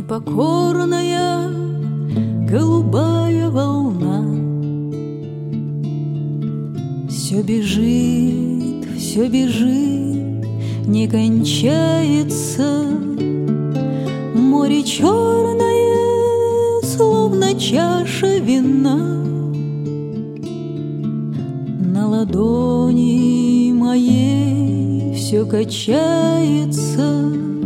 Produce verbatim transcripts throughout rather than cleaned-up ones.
непокорная голубая волна. Все бежит, все бежит, не кончается. Море черное, словно чаша вина. На ладони моей все качается.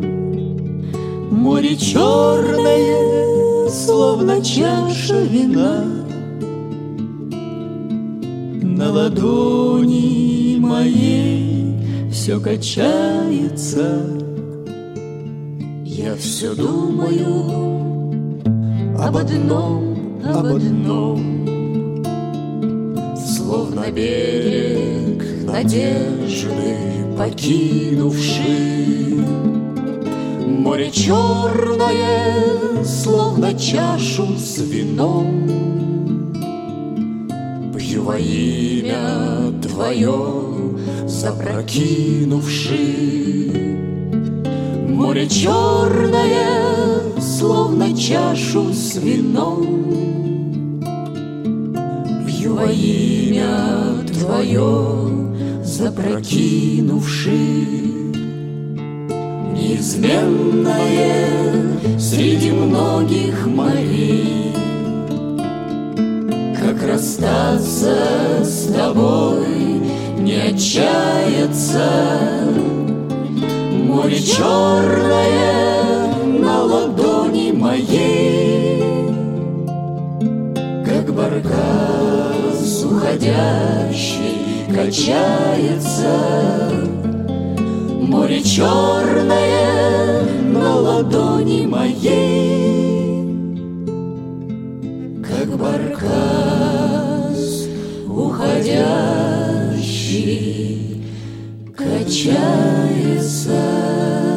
Море черное, словно чаша вина. На ладони моей все качается. Я все думаю об одном, об одном, словно берег надежды покинувший. Море черное, словно чашу с вином, пью во имя Твое запрокинувший. Море черное, словно чашу с вином, пью во имя Твое запрокинувший. Неизменное среди многих морей, как расстаться с Тобой, не отчаяться. Море черное на ладони моей, как баркас уходящий качается. Море черное на ладони моей, как баркас уходящий качается.